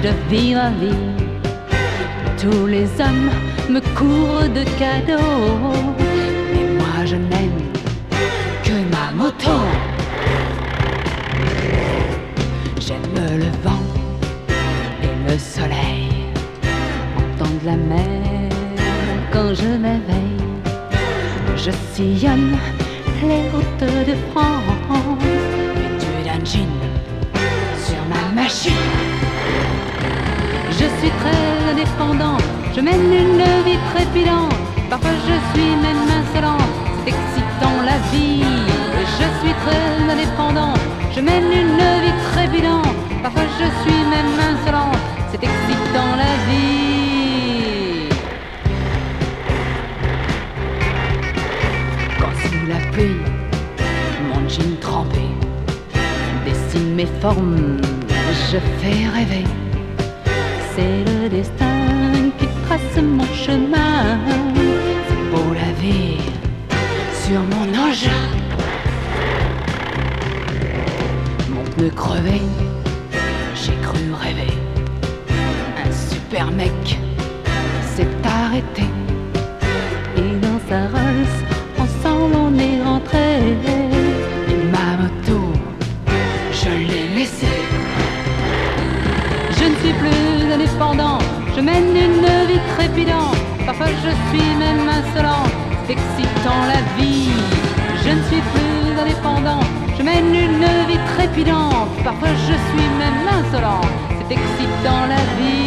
de vivre à vie. Tous les hommes me courent de cadeaux, mais moi je n'aime que ma moto. J'aime le vent et le soleil, entendre la mer quand je m'éveille. Je sillonne les routes de France, vêtu d'un jean sur ma machine. Je suis très indépendant, je mène une vie trépidante. Parfois je suis même insolent, c'est excitant la vie. Je suis très indépendant, je mène une vie trépidante. Parfois je suis même insolent, c'est excitant la vie. Quand sous la pluie, mon jean trempé dessine mes formes, je fais rêver. C'est le destin qui trace mon chemin. C'est beau la vie sur mon engin. Mon pneu crevé, j'ai cru rêver. Un super mec s'est arrêté, et dans sa Rolls, ensemble on est rentrés. Et ma moto, je l'ai laissée. Je ne suis plus indépendant, je mène une vie trépidante. Parfois je suis même insolent, c'est excitant la vie. Je ne suis plus indépendant, je mène une vie trépidante. Parfois je suis même insolent, c'est excitant la vie.